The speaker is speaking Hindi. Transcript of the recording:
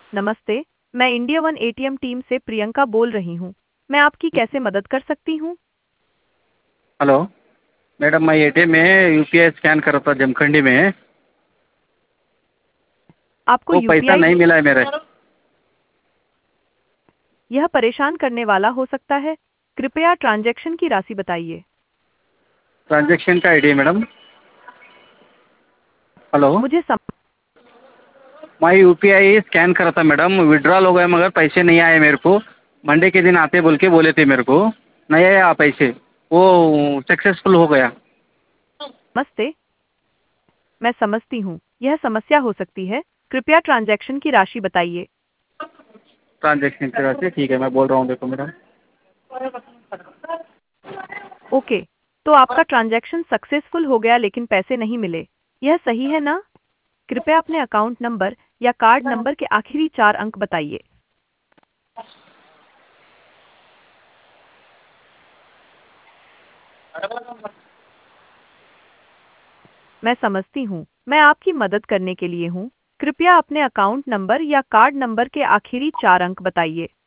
नमस्ते। मैं इंडिया वन एटीएम टीम से प्रियंका बोल रही हूँ। मैं आपकी कैसे मदद कर सकती हूँ? हेलो मैडम, मैं एटीएम में यूपीआई स्कैन कर रहा था जमखंडी में। आपको वो पैसा यूपीआई नहीं मिला है मेरे। यह परेशान करने वाला हो सकता है। कृपया ट्रांजैक्शन की राशि बताइए। ट्रांजैक्शन का आईडी है मैडम। हेलो, मुझे सम... मैं यूपीआई स्कैन कर रहा था मैडम, विड्रॉल हो गया मगर पैसे नहीं आए मेरे को। मंडे के दिन आते बोल के बोले थे मेरे को, नहीं आया पैसे। वो सक्सेसफुल हो गया। नमस्ते। मैं समझती हूँ यह समस्या हो सकती है। कृपया ट्रांजैक्शन की राशि बताइए। ट्रांजैक्शन की राशि ठीक है, मैं बोल रहा हूँ, देखो मैडम। ओके, तो आपका ट्रांजैक्शन सक्सेसफुल हो गया लेकिन पैसे नहीं मिले। यह सही है ना? कृपया अपने अकाउंट नंबर या कार्ड नंबर के आखिरी 4 अंक बताइए। मैं समझती हूँ। मैं आपकी मदद करने के लिए हूँ। कृपया अपने अकाउंट नंबर या कार्ड नंबर के आखिरी 4 अंक बताइए।